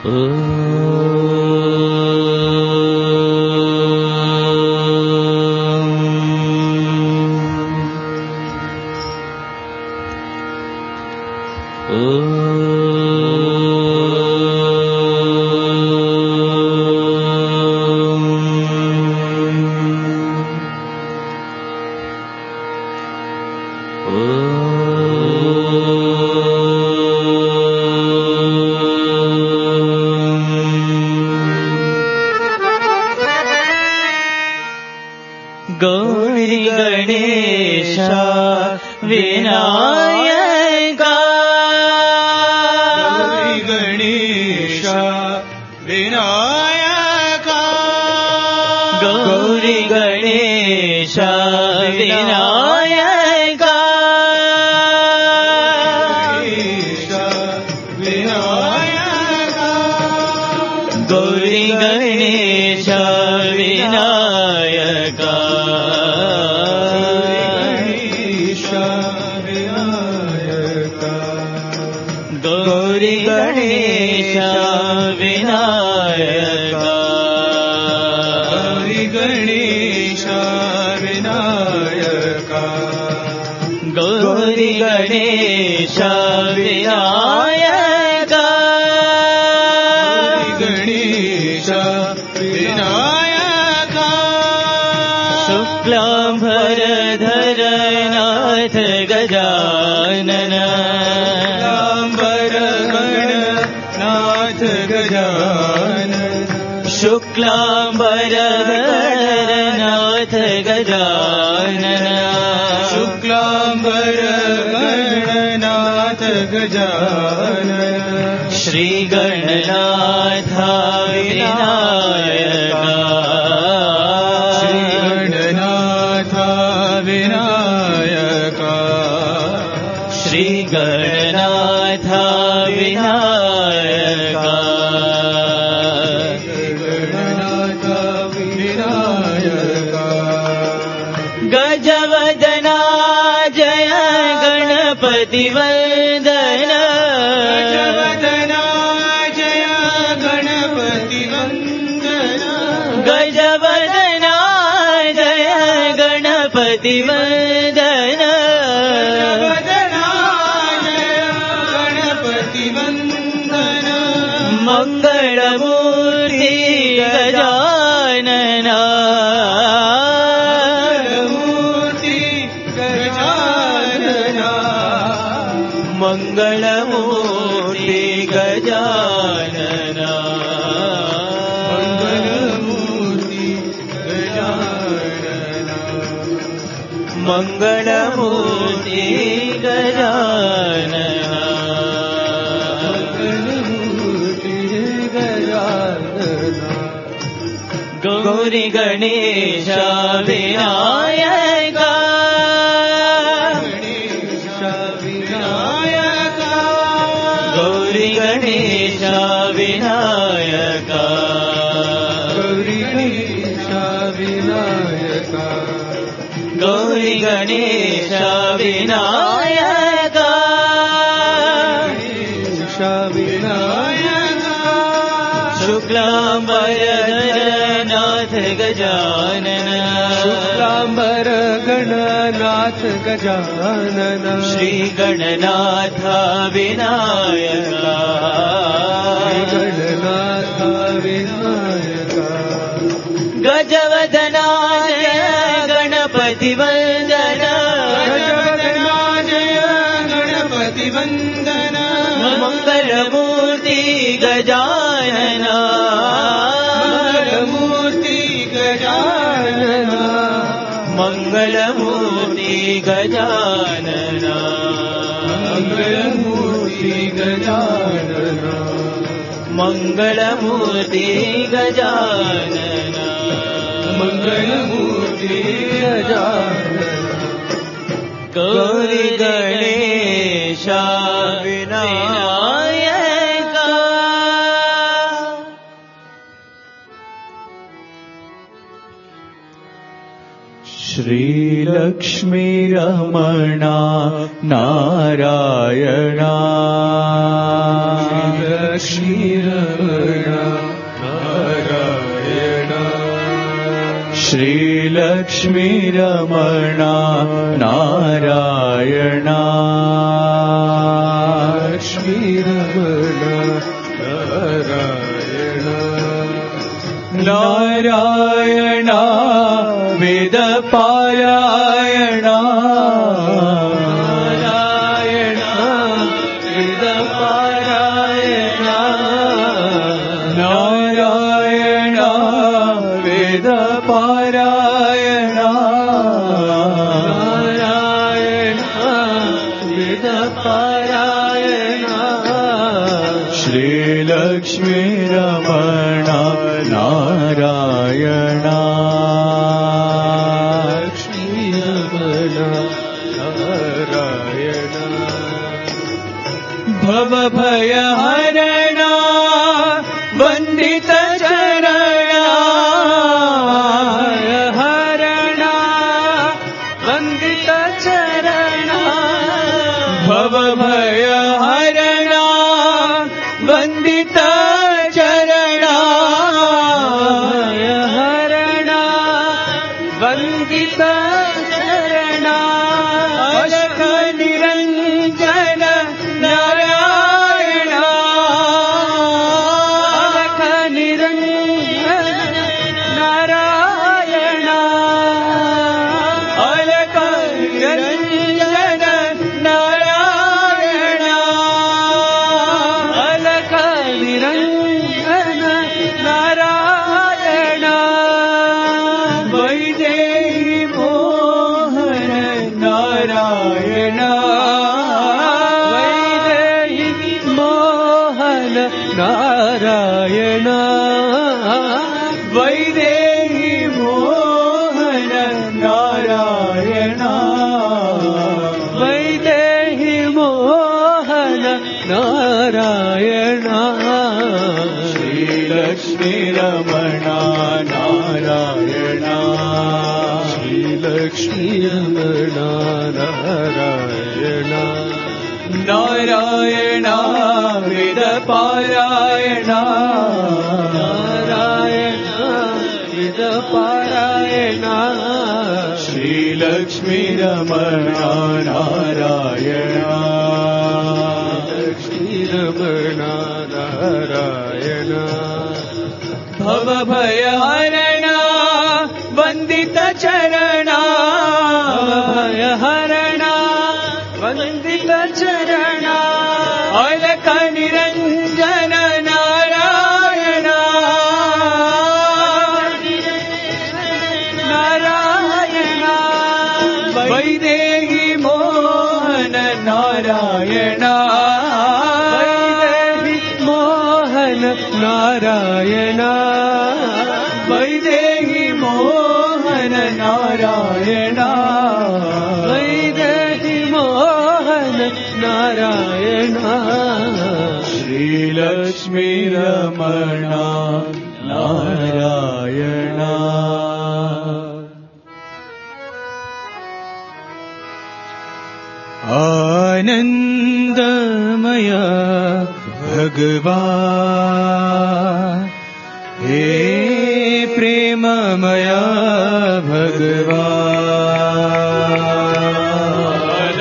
श्रीलक्ष्मी रमणा नारायणा श्रीलक्ष्मी रमणा श्रीलक्ष्मीरमण नारायण नारायण वेदपारायण नारायण वेदपारायण नारायण वेदपारायण नारायण वेदपारायण श्रीलक्ष्मीरमण नारायण नारायण भवभयहरण वन्दित चरण हरण वन्दित चरण भवभयहरण वन्दित चरण हरण वन्दित चरण अलख निरञ्जन नारायण अलख निरञ्जन नारायण अलख निरञ्जन नारायण अलख निरञ्जन नारायण वैदेही मोहन नारायण वैदेही मोहन नारायण वैदेही मोहन नारायण वैदेही मोहन नारायण श्रीलक्ष्मीरमण नारायण श्रीलक्ष्मीरमण नारायण नारायण वेदपारायण नारायण वेदपारायण श्रीलक्ष्मीरमण नारायण श्रीलक्ष्मीरमण नारायण भवभयहरण वन्दित चरण भवभयहरण वन्दित चरण अलख निरञ्जन नारायण नारायण वैदेही मोहन नारायण वैदेही मोहन नारायण वैदेही मोहन नारायण वैदेही मोहन नारायण श्रीलक्ष्मीरमण नारायण आनंदमय भगवान हे प्रेममय भगवान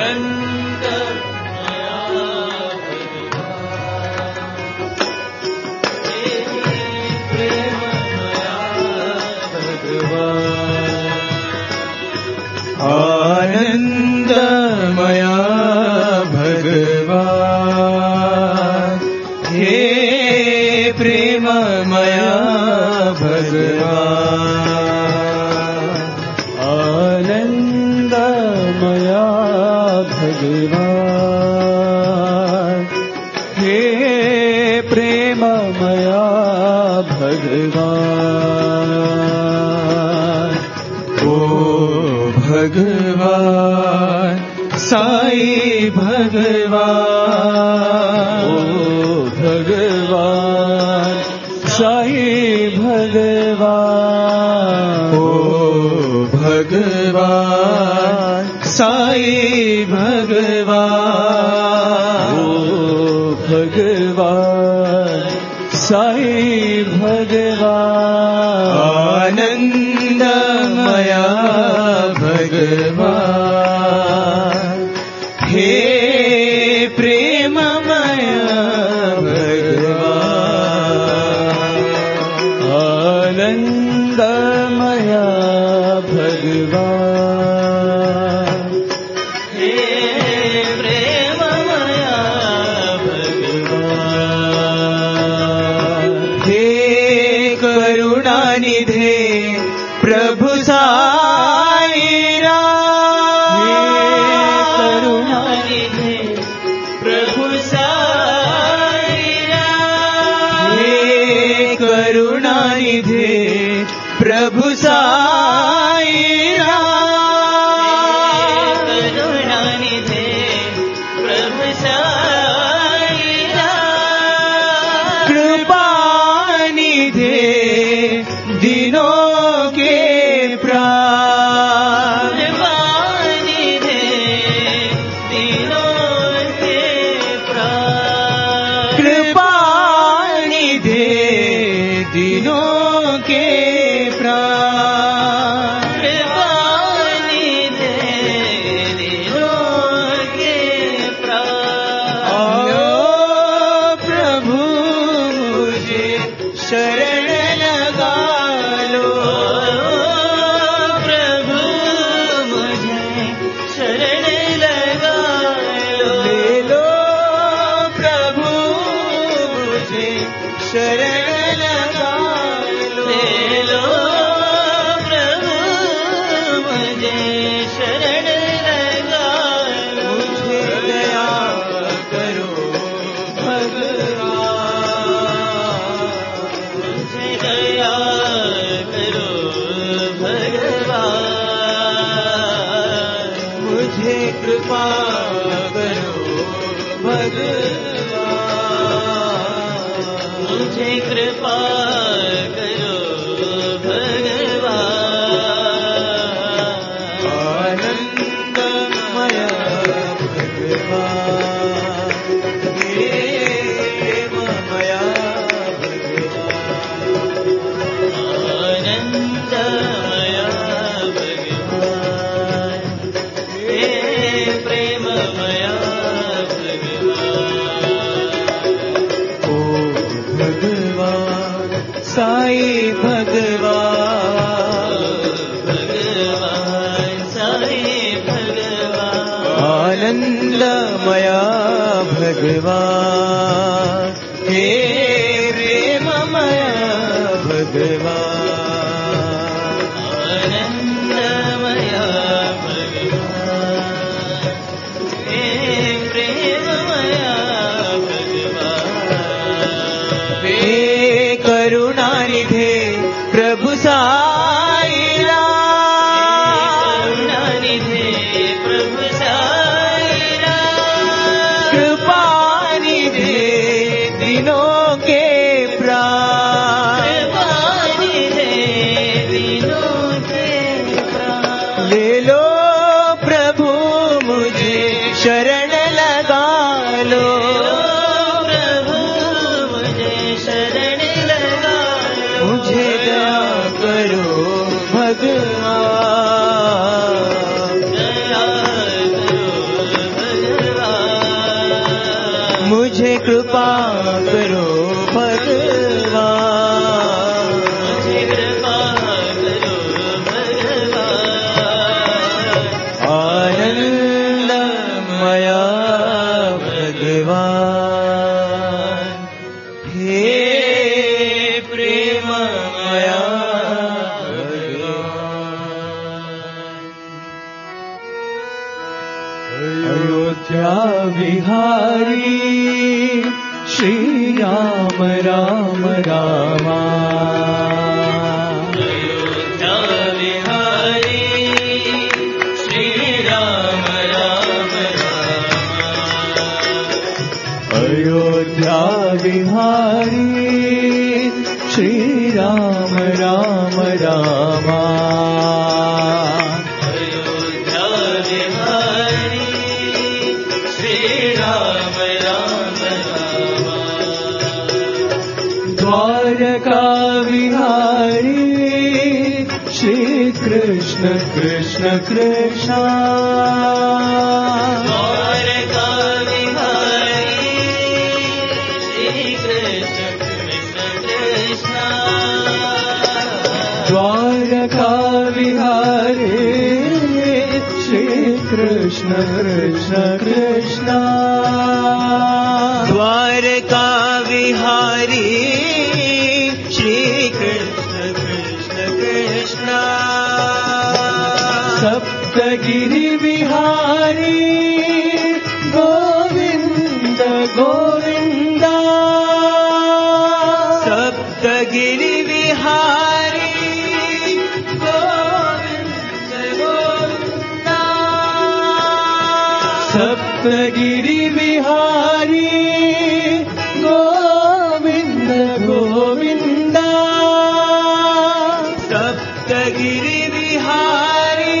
आनंदमय भगवान हे प्रेममय भगवान आनंदमय भगवान हे प्रेममय भगवान ओ भगवान साई भगवान ओ भगवान साई भगवान ओ भगवान साई भगवान ओ भगवान साई भगवान आनंद आनंदमया भगवान, हे प्रेममया भगवान, आनंदमया भगवान, हे प्रेममया भगवान, हे करुणानिधे प्रभु साईरा, हे करुणानिधे प्रभु साईरा, हे करुणानिधे प्रभु साईरा, करुणानिधे प्रभु साईरा, कृपानिधे दिनों के प्राण, कृपानिधे दिनों के प्राण, कृपानिधे दिनों के प्राण, कृपानिधे दिनों के प्राण। आओ प्रभु मुझे शरण लगा लो, प्रभु मुझे शरण लगा लो, ले लो प्रभु मुझे शरण लगा लो, ले लो प्रभु मुझे शरण लगा लो, मुझे दया करो भगवान, मुझे दया करो भगवान, मुझे कृपा करो भगवान, मुझे कृपा करो भगवान, आनंदमया भगवान, हे प्रेममया भगवान, आनंदमया भगवान, हे प्रेममया भगवान, ओ भगवान साई भगवान, भगवान साई भगवान, आनंदमया भगवान, हे प्रेममया भगवान, आनंदमया भगवान, हे प्रेममया भगवान, हे करुणानिधे प्रभु साईरा, करुणानिधे प्रभु साईरा, कृपानिधे दिनों के प्राण, कृपानिधे दिनों के प्राण, ले लो प्रभु मुझे शरण लगा लो, प्रभु मुझे शरण लगा लो, मुझे दया करो भगवान, दया करो भगवान, मुझे कृपा करो भगवान, मुझे कृपा करो भगवान, आनंदमया भगवान, हे प्रेममया भगवान, Ayodhya Vihari Shri Ram Ram Rama, Ayodhya Vihari Shri Ram Ram Rama, Ayodhya Vihari Shri Ram Ram Rama, Ayodhya Vihari Shri Ram Ram Rama, Dwarka Vihari Shri Krishna Krishna Krishna Dwarka Vihari Shri Krishna Krishna Krishna Dwarka Vihari Shri Krishna Krishna Krishna Dwarka Vihari Shri Krishna Krishna Krishna Saptagiri Vihari Govinda Govinda Saptagiri Vihari Govinda Govinda Saptagiri Vihari Govinda Govinda Saptagiri Vihari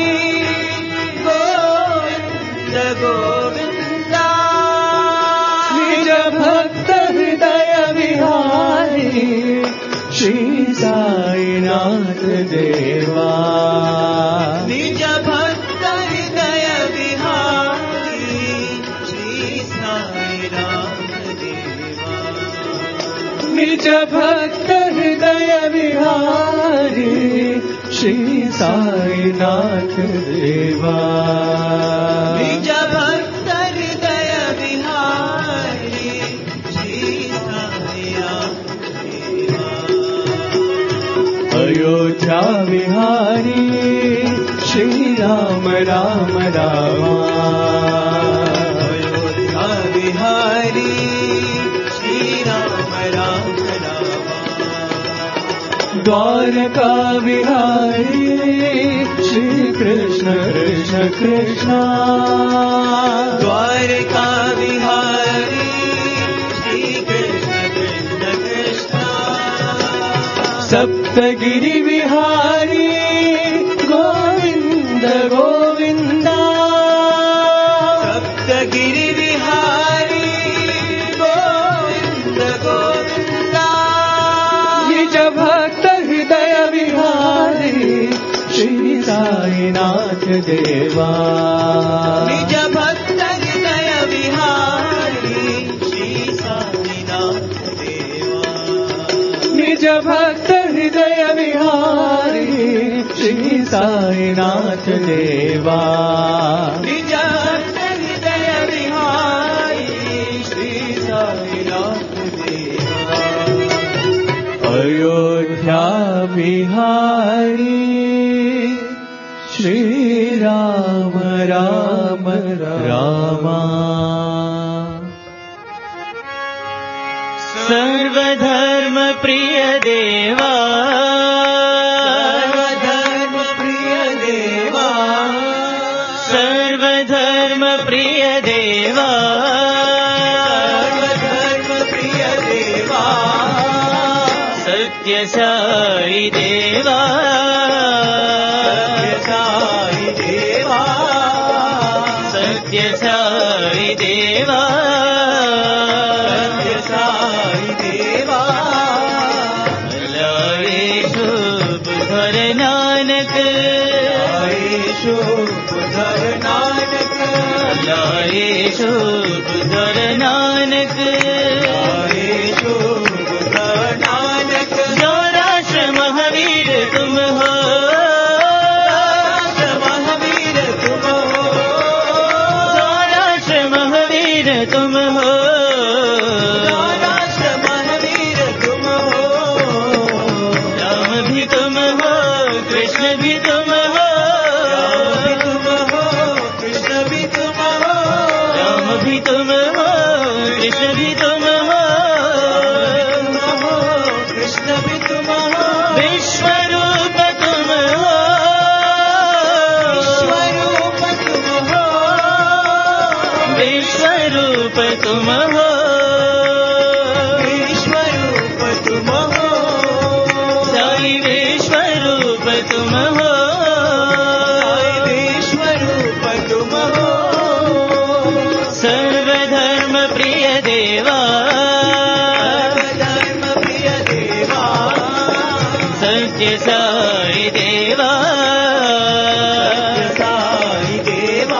Govinda Govinda Nija Bhakta Hridaya Vihari Shri Sai Nath Deva Nija Bhakta Hridaya Vihari Shri Sai Nath Deva Nija Bhakta Hridaya Vihari Shri Sai Nath Deva Nija Bhakta Hridaya Vihari Shri Sai Nath Deva Ayodhya Vihari Shri Ram Ram Rama Ayodhya Vihari Shri Ram Ram Rama Dwarka Vihari Shri Krishna Krishna Krishna Dwarka Vihari Shri Krishna Krishna Krishna Saptagiri Vihari Govinda Govinda Saptagiri Vihari Govinda Govinda Nija Bhakta Hridaya Vihari Shri Sai Nath Deva Nija Bhakta Hridaya Vihari Shri Sai Nath Deva Nija Bhakta Hridaya Vihari Shri Sai Nath Deva Nija Bhakta Hridaya Vihari Shri Sai Nath Deva Ayodhya Vihari Shri Ram Ram Rama Sarvadharma Priya Deva Sarvadharma Priya Deva Sarvadharma Priya Deva Sarvadharma Priya Deva Satya Sai Deva Satya Sai Deva Satya Sai Deva Laye Shubh Dhar Nanak Laye Shubh Dhar Nanak Laye Shubh Dhar Nanak Laye Shubh Dhar Nanak Jo Rashtra Mahavir tum ho तुम हो महावीर तुम हो राम भी तुम हो कृष्ण भी तुम हो कृष्ण भी तुम हो राम भी तुम हो कृष्ण भी तुम हो कृष्ण भी तुम हो विश्वरूप तुम हो विश्वरूप तुम हो विश्वरूप तुम हो साई विश्वरूप तुम हो विश्वरूप तुम हो सर्वधर्म प्रिय देवा सर्वधर्म प्रिय देवा सत्य साई देवा देवा साई देवा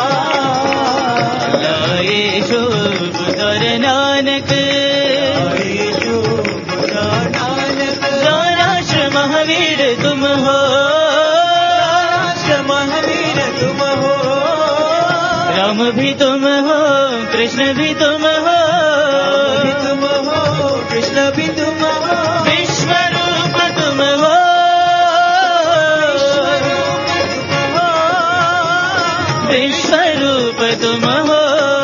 लाए शुभ दर नानक राष्ट्र महावीर तुम हो महावीर तुम हो राम भी तुम हो कृष्ण भी तुम हो कृष्ण भी तुम हो विश्व रूप तुम हो विश्व रूप तुम हो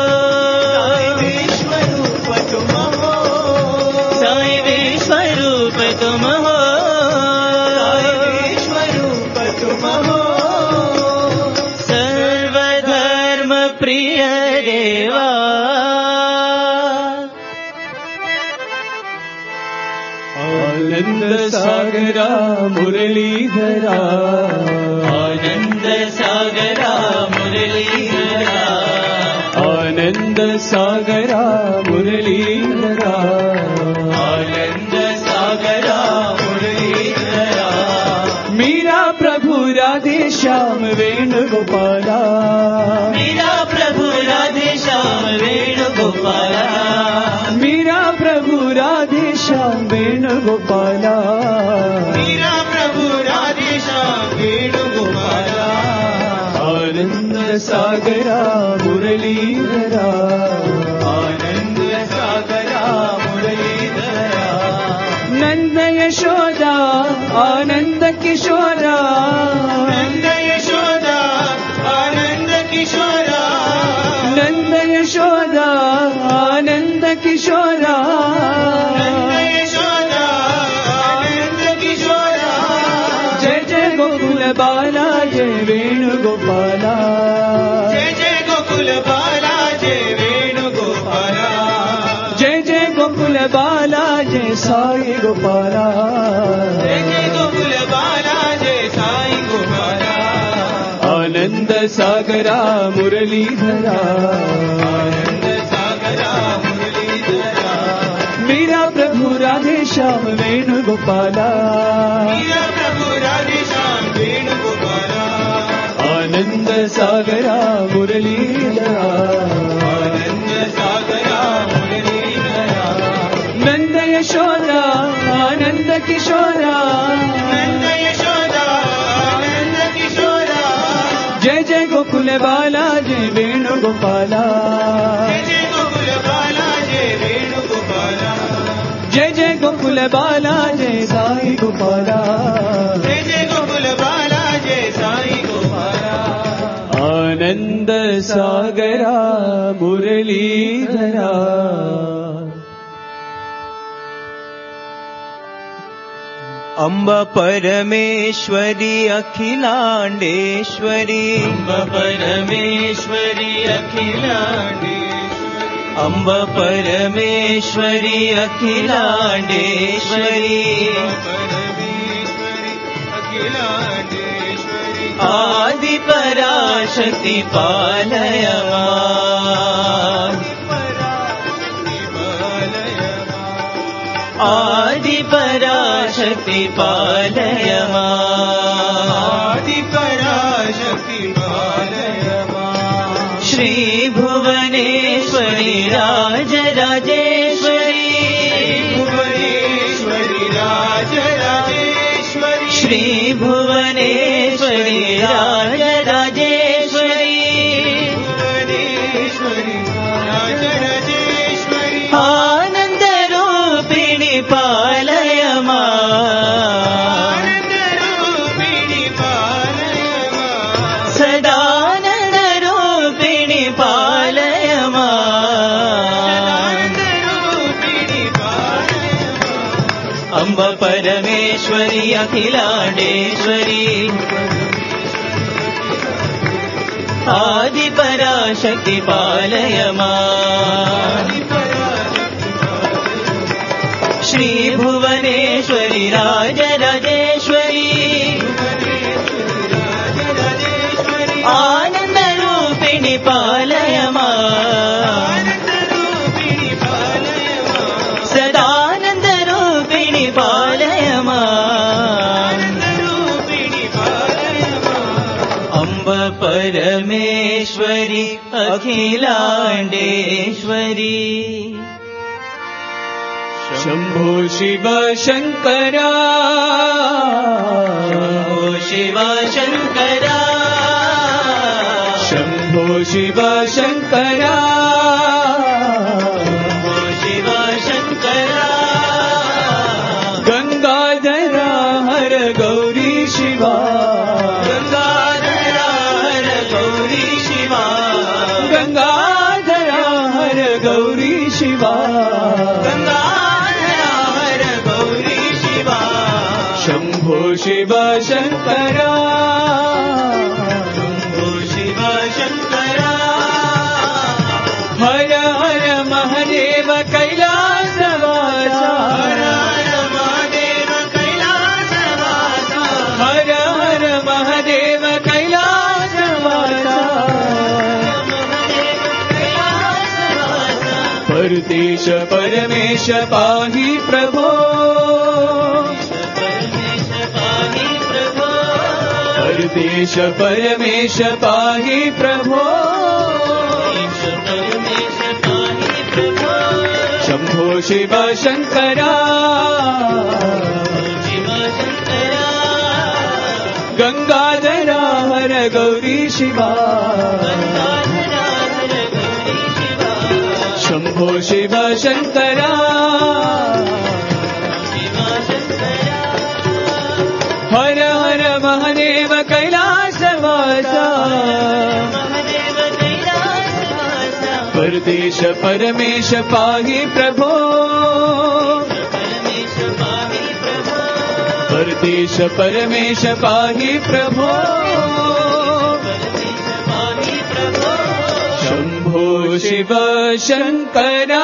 विश्व रूप तुम हो साई विश्व रूप तुम हो विश्व रूप तुम हो सर्वधर्म प्रिय देवा आनंद सागरा मुरलीधरा आनंद सागरा मुरलीधरा आनंद सागरा मुरलीधरा आनंद सागरा मुरलीधरा मीरा प्रभु राधे श्याम वेणुगोपाला मीरा प्रभु राधे श्याम वेणुगोपाला मीरा प्रभु राधे श्याम वेणुगोपाला मीरा प्रभु राधे श्याम वेणुगोपाला आनंद सागरा मुरलीधरा आनंद सागरा मुरलीधरा नंद यशोदा आनंद किशोरा नंद यशोदा आनंद किशोरा नंद यशोदा आनंद किशोरा नंद यशोदा आनंद किशोरा जय जय गोकुल बाला जय वेणुगोपाला जय जय गोकुल बाला जय वेणुगोपाला जय जय गोकुल बाला जय साई गोपाला जय जय गोकुल बाला जय साई गोपाला आनंद सागरा मुरलीधरा आनंद सागरा मुरलीधरा मीरा प्रभु राधे श्याम वेणुगोपाला मीरा प्रभु राधे श्याम वेणुगोपाला आनंद सागरा मुरलीधरा आनंद सागरा मुरलीधरा नंद यशोदा आनंद किशोरा नंद यशोदा आनंद किशोरा जय जय गोकुल बाला जय वेणुगोपाला जय जय गोकुल बाला जय वेणुगोपाला जय जय गोकुल बाला जय साई गोपाला जय जय गोकुल बाला जय साई गोपाला आनंद सागरा मुरलीधरा अम्ब परमेश्वरी अखिलांडेश्वरी अम्ब परमेश्वरी अखिलांडेश्वरी अम्ब परमेश्वरी अखिलांडेश्वरी आदि पराशक्ति पालय मां आदि पराशक्ति पालय मां आदि पराशक्ति पालय मां श्री भुवनेश्वरी राज राजेश्वरी भुवनेश्वरी राज राजेश्वरी श्री भुवनेश्वरी राज राजेश्वरी भुवनेश्वरी राज राजेश्वरी आनंद रूपिणी पालय मां आनंद रूपिणी पालय मां सदानंद रूपिणी पालय मां अम्ब परमेश्वरी अखिलांडेश्वरी आदि पराशक्ति पालय मां श्री भुवनेश्वरी राज राजेश्वरी आनंद रूपिणी पालय मां सदानंद रूपिणी पालय मां हरि अखिलाण्डेश्वरी शम्भो शिव शङ्करा शम्भो शिव शङ्करा शम्भो शिव शङ्करा शम्भो शिव शङ्करा गङ्गाधरा हर गौरी शिवा गङ्गाधरा हर गौरी शिवा गङ्गाधरा हर गौरी शिवा गङ्गाधरा हर गौरी शिवा शम्भो शिव शङ्करा शम्भो शिव शङ्करा हर हर महादेव कैलासवासा हर हर महादेव कैलासवासा हर हर महादेव कैलासवासा परदेश परमेश पाहि प्रभो परदेश परमेश पाहि प्रभो शम्भो शिव शङ्करा गङ्गाधरा हर गौरी शिवा शम्भो शिव शङ्करा हर हर महादेव कैलासवासा परदेश परमेश पाहि प्रभो परदेश परमेश पाहि प्रभो शम्भो शिव शङ्करा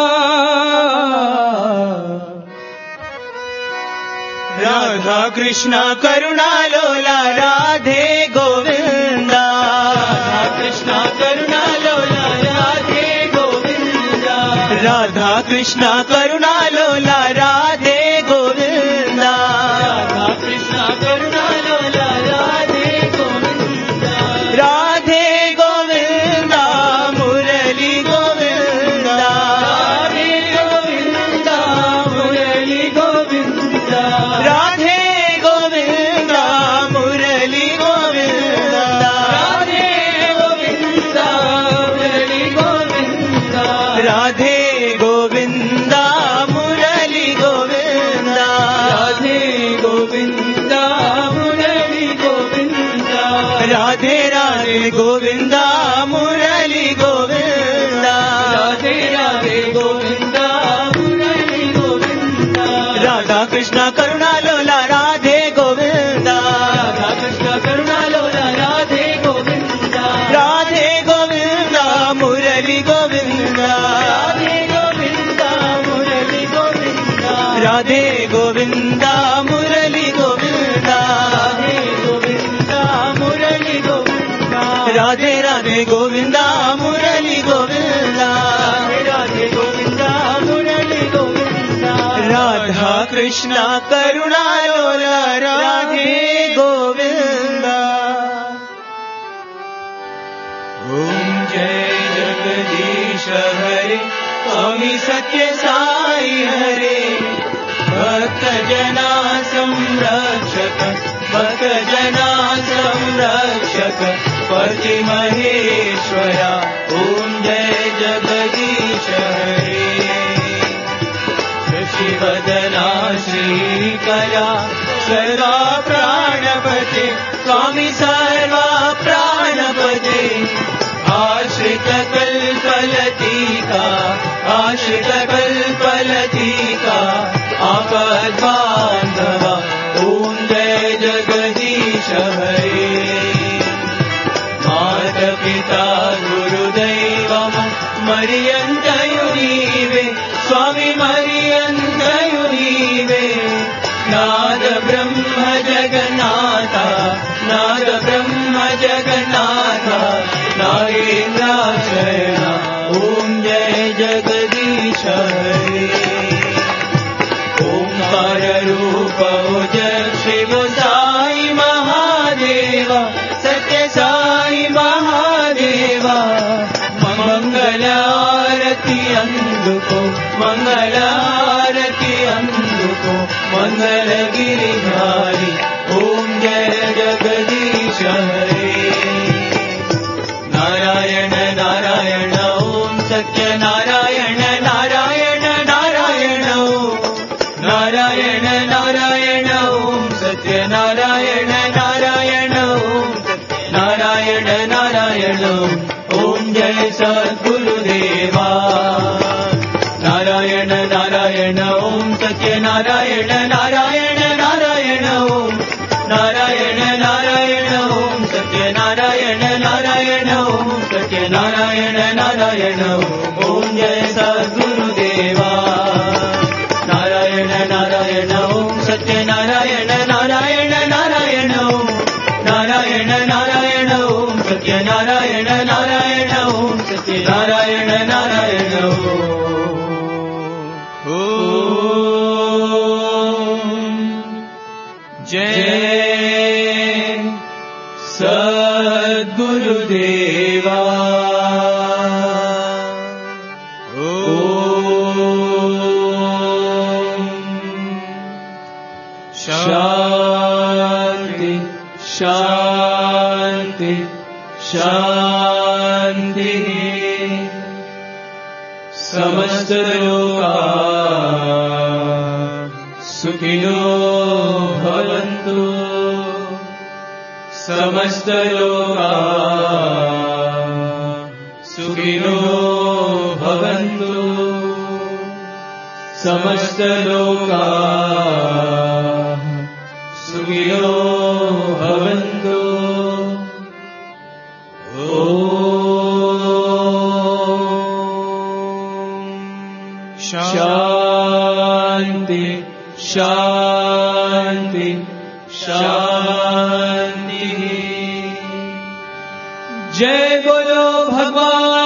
राधा कृष्ण करुणालोला राधे गोविन्दा राधा कृष्ण करुणालोला राधे गोविन्दा राधा कृष्ण करुणालोला राधे गोविन्दा राधा कृष्ण करुणालोला राधे गोविन्दा राधे गोविन्दा मुरली गोविन्दा राधे गोविन्दा मुरली गोविन्दा राधे गोविन्दा मुरली गोविन्दा राधे गोविन्दा मुरली गोविन्दा राधे गोविन्दा मुरली गोविन्दा राधे गोविन्दा मुरली गोविन्दा राधे राधे गोविन्दा मुरली गोविन्दा राधे राधे गोविन्दा मुरली गोविन्दा राधा कृष्ण करुणालोला राधे गोविन्दा राधा कृष्ण करुणालोला राधे गोविन्दा राधे गोविन्दा मुरली गोविन्दा राधे गोविन्दा मुरली गोविन्दा राधे गोविन्दा मुरली गोविन्दा राधे गोविन्दा मुरली गोविन्दा राधे राधे गोविन्दा मुरली गोविन्दा राधे गोविन्दा मुरली गोविन्दा राधा कृष्ण करुणालोला राधे गोविन्दा ॐ जय जगदीश हरे स्वामी सत्य साई हरे भक्त जना संरक्षक भक्त जना संरक्षक पति महेश्वरा ॐ जय जगदीश हरे शशिवदना श्रीकरा सर्वा प्राणपते स्वामी सर्वा प्राणपते आश्रित कल्पलतिका आश्रित कल्पलतिका आपद्बान्धवा ॐ जय जगदीश हरे मातपिता गुरुदैवम मरियन्तयु नीवे स्वामी मरियन्तयु नीवे नाद ब्रह्म जगन्नाथ नाद ब्रह्म जगन्नाथ नागेन्द्राशरण ॐ जय जगदीश हरे ओंकार रूप जय शिव साई महादेव सत्य साई महादेव మంగళారతి అందుకో మంగళగిరిధారి ఓం జయ జగదీశ హరే నారాయణ నారాయణ ఓం సత్యనారాయణ నారాయణ నారాయణ ఓం నారాయణ నారాయణ ఓం సత్యనారాయణ నారాయణ ఓం నారాయణ నారాయణ ఓం జయ సద్గురుదేవా నారాయణ నారాయణ ఓం సత్యనారాయణ నారాయణ నారాయణ ఓం నారాయణ నారాయణ ఓం సత్యనారాయణ నారాయణ ఓం సత్యనారాయణ నారాయణ ఓం జయ సద్గురుదేవా నారాయణ నారాయణ ఓం సత్యనారాయణ నారాయణ నారాయణ ఓం నారాయణ నారాయణ ఓం సత్యనారాయణ నారాయణ ఓం సత్యనారాయణ నారాయణ ఓం జయ సద్గురుదేవా శాంతి శాంతి శాంతి సమస్త లోకా సుఖినో భవంతు సమస్త లోకా సుఖినో భవంతు సమస్త లోకా సుఖినో భవంతు శాంతి శాంతి శాంతి జయ బోలో భగవాన్